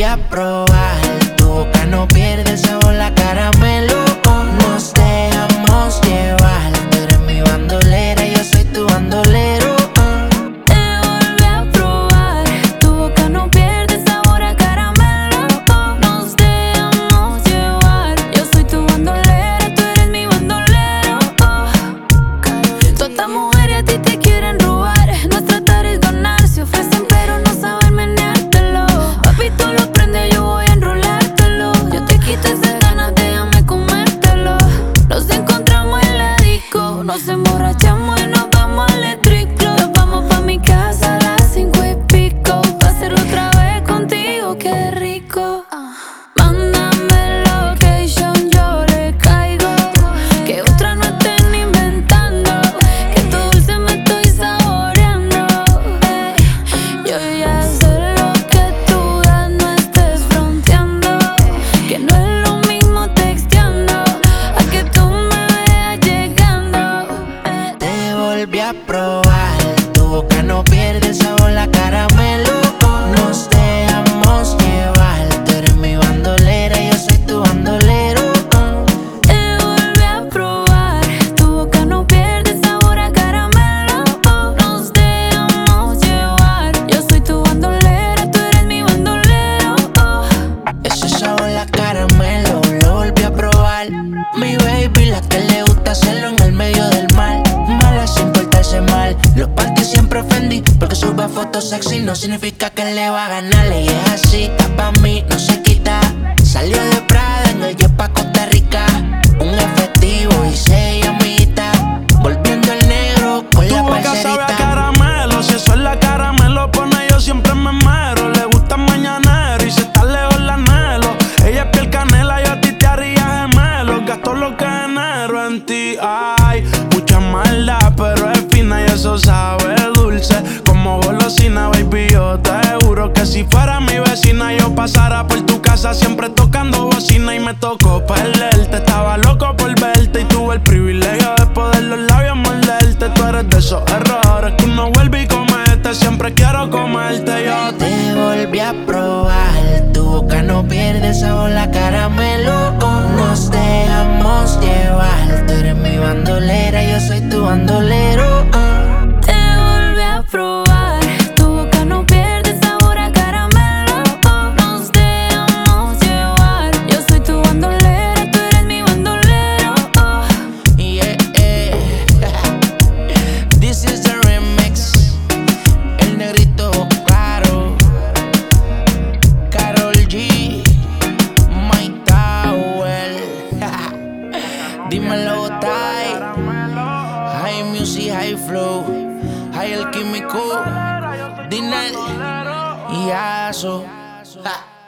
a probar. Tu boca no pierde el sabor, la caramelo. Nos dejamos llevar. Tú eres mi bandolera, yo soy tu bandolero. Te volví a probar. Tu boca no pierde el sabor a caramelo. Nos dejamos llevar. Yo soy tu bandolera, tú eres mi bandolero. Todas estas mujeres a ti te quieren robar. Nuestra tarea es ganar. Se ofrecen pero no saben meneártelo. Papi, tú lo prendes, yo voy a enrolártelo. Yo te quito esas ganas, déjame comértelo. Nos encontramos en la disco, nos emborrachamos y nos vamos al triclo. Nos vamos pa' mi casa a las 5 y pico. Pa' hacerlo otra vez contigo, qué rico. Mándame location, yo le caigo. Que otra no estén inventando. Que tu dulce me estoy saboreando. Yo ya sé lo que tú das, no estés fronteando. Que no es lo mismo texteando a que tú me veas llegando. Te volví a probar. Tu boca no pierde el sabor, la caramelo. Nos dejamos llevar. Tú eres mi bandolera, yo soy tu bandolero. Te volví a probar. Tu boca no pierde el sabor a caramelo. Nos dejamos llevar. Yo soy tu bandolera, tú eres mi bandolero. Ese sabor, la caramelo, lo volví a probar. Mi baby, la que le gusta hacerlo en el medio del mar. Mala sin portarse mal. Los parques siempre ofendí, porque sube fotos sexy no significa que le va a ganar. Y es así, está pa' mí, no se quita. Salió de Prada en el jet pa' Costa Rica. Un efectivo y 6 llamitas. Volviendo el negro con Tu la boca sabe a parcerita. caramelo, si eso es la caramelo pone yo siempre me mero. Le gusta mañanero y si está lejos la anhelo. Ella es piel canela, yo a ti te haría gemelo. Gasto lo que genero en ti, ay. Mucha maldad, pero es fina y eso sabe dulce. Como golosina, baby, yo te juro que si fuera mi vecina yo pasara por tu casa siempre tocando bocina. Y me tocó perderte, estaba loco por verte y tuve el privilegio de poder los labios morderte. Tú eres de esos errores que uno vuelve y comete. Siempre quiero comerte, yo Te volví a probar. Tu boca no pierde el sabor, la caramelo. Nos dejamos llevar. Tú eres mi bandolera, yo soy tu bandolero. Te volví a probar. Tu boca no pierde el sabor a caramelo. Nos dejamos llevar. Yo soy tu bandolera, tú eres mi bandolero. Yeah, This is the remix. El negrito claro. Karol G. Mike Tower. Dímelo, Tai. High music, high flow. High el químico. Dinel. Y Aso.